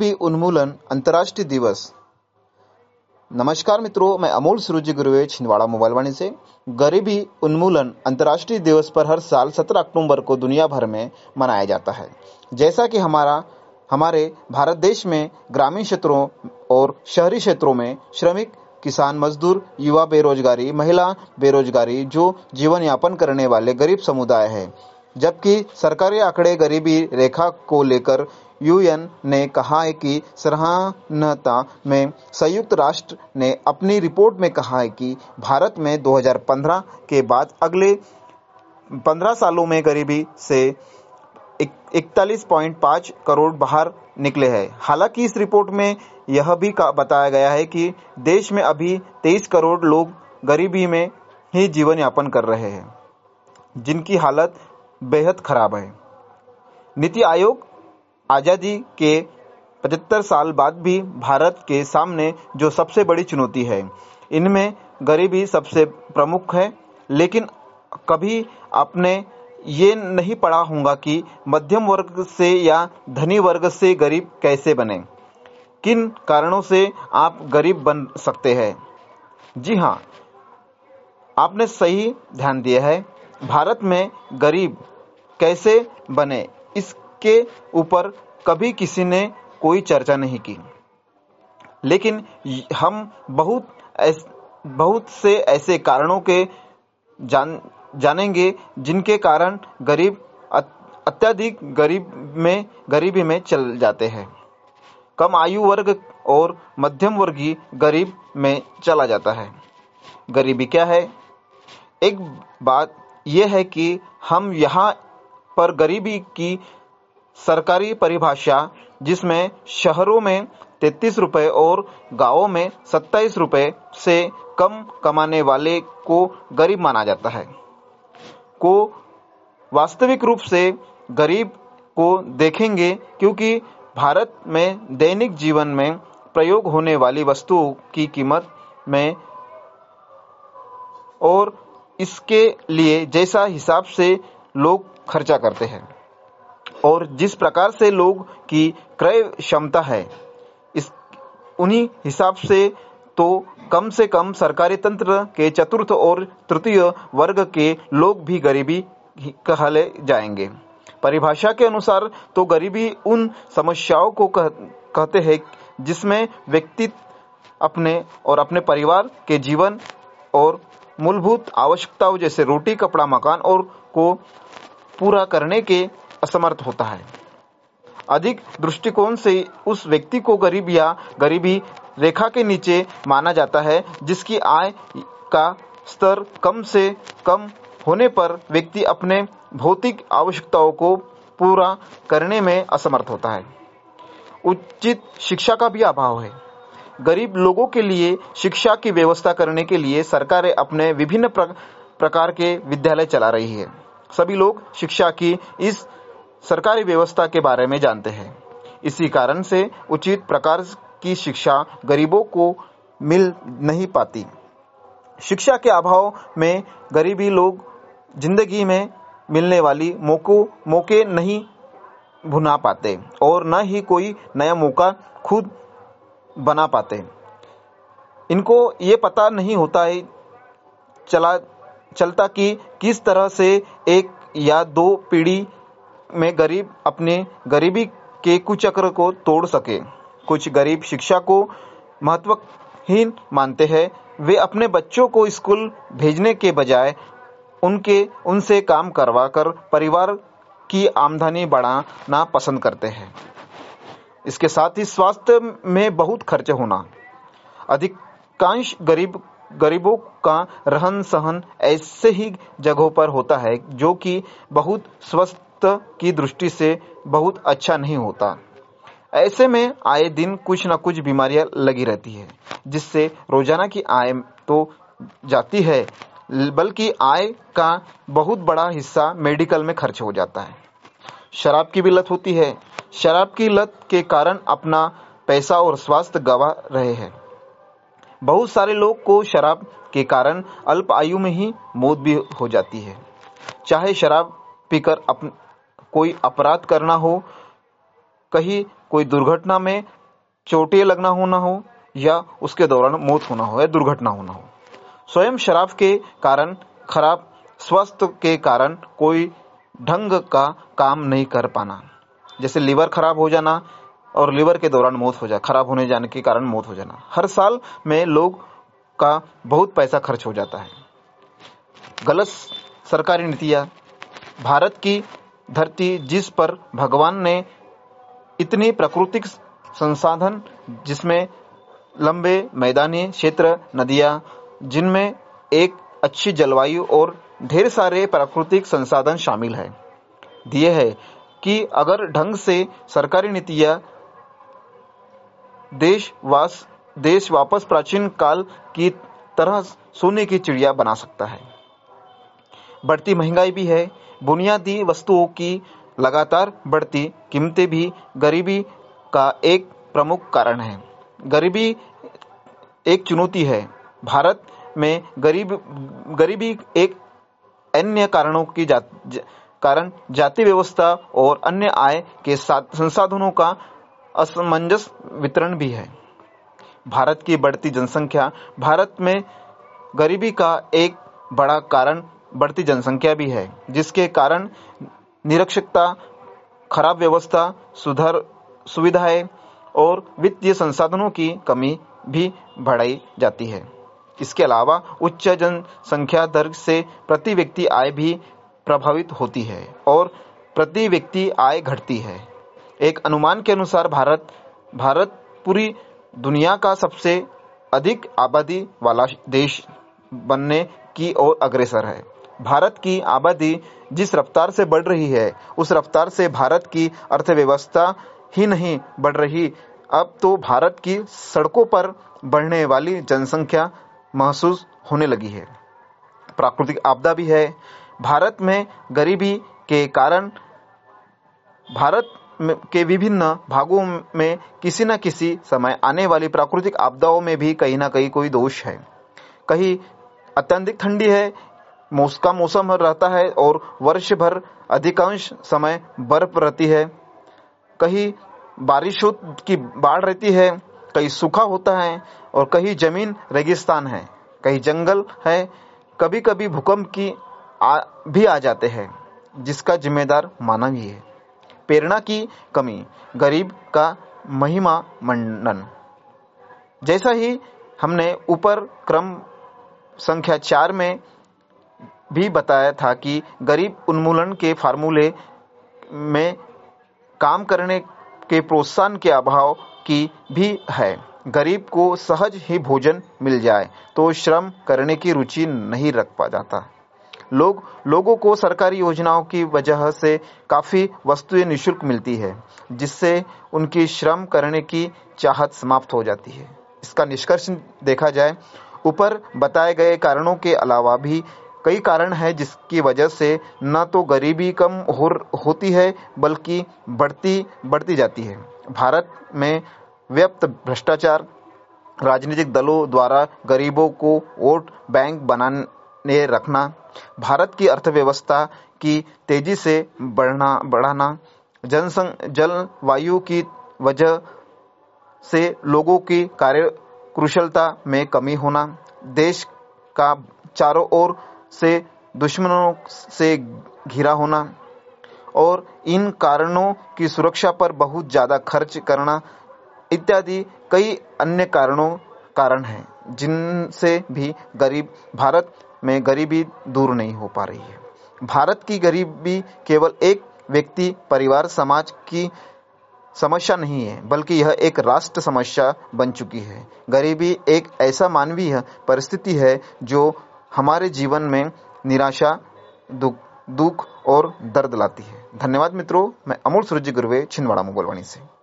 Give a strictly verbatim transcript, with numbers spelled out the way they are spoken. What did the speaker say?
गरीबी उन्मूलन अंतर्राष्ट्रीय दिवस। नमस्कार मित्रों, मैं अमोल सुरुजि गुरुवे छिंदवाड़ा मोबाइल वाणी से। गरीबी उन्मूलन अंतर्राष्ट्रीय दिवस पर हर साल सत्रह अक्टूबर को दुनिया भर में मनाया जाता है। जैसा कि हमारा हमारे भारत देश में ग्रामीण क्षेत्रों और शहरी क्षेत्रों में श्रमिक, किसान, मजदूर, युवा बेरोजगारी, महिला बेरोजगारी जो जीवन यापन करने वाले गरीब समुदाय है। जबकि सरकारी आंकड़े गरीबी रेखा को लेकर यूएन ने कहा है कि सराहनीयता में संयुक्त राष्ट्र ने अपनी रिपोर्ट में कहा है कि भारत में दो हज़ार पंद्रह के बाद अगले पंद्रह सालों में गरीबी से इकतालीस पॉइंट पाँच करोड़ बाहर निकले हैं। हालांकि इस रिपोर्ट में यह भी बताया गया है कि देश में अभी तेईस करोड़ लोग गरीबी में ही जीवन यापन कर रहे हैं, जिनकी हालत बेहद खराब है। नीति आयोग आजादी के पचहत्तर साल बाद भी भारत के सामने जो सबसे बड़ी चुनौती है, इनमें गरीबी सबसे प्रमुख है। लेकिन कभी आपने ये नहीं पढ़ा होगा कि मध्यम वर्ग से या धनी वर्ग से गरीब कैसे बने, किन कारणों से आप गरीब बन सकते हैं। जी हाँ, आपने सही ध्यान दिया है। भारत में गरीब कैसे बने, इसके ऊपर कभी किसी ने कोई चर्चा नहीं की। लेकिन हम बहुत ऐस, बहुत से ऐसे कारणों के जान जानेंगे जिनके कारण गरीब अत्यधिक गरीब में गरीबी में चल जाते हैं। कम आयु वर्ग और मध्यम वर्गीय गरीब में चला जाता है। गरीबी क्या है? एक बात यह है कि हम यहाँ पर गरीबी की सरकारी परिभाषा, जिसमें शहरों में तैंतीस रुपए और गांवों में सत्ताईस रुपए से कम कमाने वाले को गरीब माना जाता है, को वास्तविक रूप से गरीब को देखेंगे, क्योंकि भारत में दैनिक जीवन में प्रयोग होने वाली वस्तुओं की कीमत में और इसके लिए जैसा हिसाब से लोग खर्चा करते हैं और जिस प्रकार से लोग की क्रय क्षमता है, इस उन्हीं हिसाब से तो कम से कम सरकारी तंत्र के चतुर्थ और तृतीय वर्ग के लोग भी गरीबी कहले जाएंगे। परिभाषा के अनुसार तो गरीबी उन समस्याओं को कह, कहते हैं जिसमें व्यक्ति अपने और अपने परिवार के जीवन और मूलभूत आवश्यकताओं जैसे रोटी, कपड़ा, मकान और को पूरा करने के असमर्थ होता है। अधिक दृष्टिकोण से उस व्यक्ति को गरीब या गरीबी रेखा के नीचे माना जाता है जिसकी आय का स्तर कम से कम होने पर व्यक्ति अपने भौतिक आवश्यकताओं को पूरा करने में असमर्थ होता है। उचित शिक्षा का भी अभाव है। गरीब लोगों के लिए शिक्षा की व्यवस्था करने के लिए सरकारें अपने विभिन्न प्रकार के विद्यालय चला रही है। सभी लोग शिक्षा की इस सरकारी व्यवस्था के बारे में जानते हैं। इसी कारण से उचित प्रकार की शिक्षा गरीबों को मिल नहीं पाती। शिक्षा के अभाव में गरीबी लोग जिंदगी में मिलने वाली मौकों मौके नहीं भुना पाते और न ही कोई नया मौका खुद बना पाते। इनको ये पता नहीं होता है चला चलता कि किस तरह से एक या दो पीढ़ी में गरीब अपने गरीबी के कुचक्र को तोड़ सके। कुछ गरीब शिक्षा को महत्वहीन मानते हैं। वे अपने बच्चों को स्कूल भेजने के बजाय उनके उनसे काम करवा कर परिवार की आमदनी बढ़ाना पसंद करते हैं। इसके साथ ही स्वास्थ्य में बहुत खर्च होना। अधिकांश गरीब गरीबों का रहन सहन ऐसे ही जगहों पर होता है जो कि बहुत स्वास्थ्य की दृष्टि से बहुत अच्छा नहीं होता। ऐसे में आए दिन कुछ न कुछ बीमारियां लगी रहती है, जिससे रोजाना की आय तो जाती है, बल्कि आय का बहुत बड़ा हिस्सा मेडिकल में खर्च हो जाता है। शराब की भी लत होती है। शराब की लत के कारण अपना पैसा और स्वास्थ्य गंवा रहे हैं। बहुत सारे लोग को शराब के कारण अल्प आयु में ही मौत भी हो जाती है। चाहे शराब पीकर अप, कोई अपराध करना हो, कहीं कोई दुर्घटना में चोटें लगना होना हो या उसके दौरान मौत होना हो या दुर्घटना होना हो। स्वयं शराब के कारण, खराब स्वास्थ्य के कारण कोई ढंग का काम नहीं कर पाना, जैसे लीवर खराब हो जाना और लीवर के दौरान मौत हो जाए, खराब होने जाने के कारण मौत हो जाना। हर साल में लोग का बहुत पैसा खर्च हो जाता है। गलत सरकारी नीतियां, भारत की धरती जिस पर भगवान ने इतनी प्राकृतिक संसाधन, जिसमें लंबे मैदानी क्षेत्र, नदियां, जिनमें एक अच्छी जलवायु और ढेर सारे प्राकृतिक संसाधन शामिल है, दिए है कि अगर ढंग से सरकारी नीतियां देश वास देश वापस प्राचीन काल की तरह सोने की चिड़िया बना सकता है। बढ़ती महंगाई भी है। बुनियादी वस्तुओं की लगातार बढ़ती कीमतें भी गरीबी का एक प्रमुख कारण है। गरीबी एक चुनौती है। भारत में गरीब गरीबी एक अन्य कारणों की जा, ज, कारण जाति व्यवस्था और अन्य आय के संसाधनों का असमंजस वितरण भी है। भारत की बढ़ती जनसंख्या, भारत में गरीबी का एक बड़ा कारण बढ़ती जनसंख्या भी है, जिसके कारण निरक्षरता, खराब व्यवस्था, सुधार सुविधाएं और वित्तीय संसाधनों की कमी भी बढ़ाई जाती है। इसके अलावा उच्च जनसंख्या दर से प्रति व्यक्ति आय भी प्रभावित होती है और प्रति व्यक्ति आय घटती है। एक अनुमान के अनुसार भारत भारत पूरी दुनिया का सबसे अधिक आबादी वाला देश बनने की ओर अग्रसर है। भारत की आबादी जिस रफ्तार से बढ़ रही है, उस रफ्तार से भारत की अर्थव्यवस्था ही नहीं बढ़ रही, अब तो भारत की सड़कों पर बढ़ने वाली जनसंख्या महसूस होने लगी है। प्राकृतिक आपदा भी है। भारत में गरीबी के कारण भारत के विभिन्न भागों में किसी न किसी समय आने वाली प्राकृतिक आपदाओं में भी कहीं न कहीं कोई दोष है। कहीं अत्यधिक ठंडी है, मौसम का मौसम रहता है और वर्ष भर अधिकांश समय बर्फ रहती है। कहीं बारिशों की बाढ़ रहती है, कहीं सूखा होता है और कहीं जमीन रेगिस्तान है, कहीं जंगल है। कभी कभी भूकंप की आ, भी आ जाते हैं, जिसका जिम्मेदार मानव ही है। प्रेरणा की कमी, गरीब का महिमा मंडन। जैसा ही हमने ऊपर क्रम संख्या चार में भी बताया था कि गरीब उन्मूलन के फार्मूले में काम करने के प्रोत्साहन के अभाव की भी है। गरीब को सहज ही भोजन मिल जाए तो श्रम करने की रुचि नहीं रख पा जाता। लोग लोगों को सरकारी योजनाओं की वजह से काफी वस्तुएं निःशुल्क मिलती है, जिससे उनकी श्रम करने की चाहत समाप्त हो जाती है। इसका निष्कर्ष देखा जाए, ऊपर बताए गए कारणों के अलावा भी कई कारण हैं जिसकी वजह से न तो गरीबी कम हो होती है बल्कि बढ़ती बढ़ती जाती है। भारत में व्याप्त भ्रष्टाचार, राजनीतिक दलों द्वारा गरीबों को वोट बैंक बनाने रखना, भारत की अर्थव्यवस्था की तेजी से बढ़ना बढ़ाना, जनसंघ जलवायु की वजह से लोगों की कार्य कुशलता में कमी होना, देश का चारों ओर से दुश्मनों से घिरा होना और इन कारणों की सुरक्षा पर बहुत ज्यादा खर्च करना इत्यादि कई अन्य कारणों कारण हैं, जिनसे भी गरीब भारत में गरीबी दूर नहीं हो पा रही है। भारत की गरीबी केवल एक व्यक्ति, परिवार, समाज की समस्या नहीं है, बल्कि यह एक राष्ट्र समस्या बन चुकी है। गरीबी एक ऐसा मानवीय परिस्थिति है जो हमारे जीवन में निराशा, दुख, दुख और दर्द लाती है। धन्यवाद मित्रों, मैं अमूल सूरज गुरुवे छिंदवाड़ा मोगलवाणी से।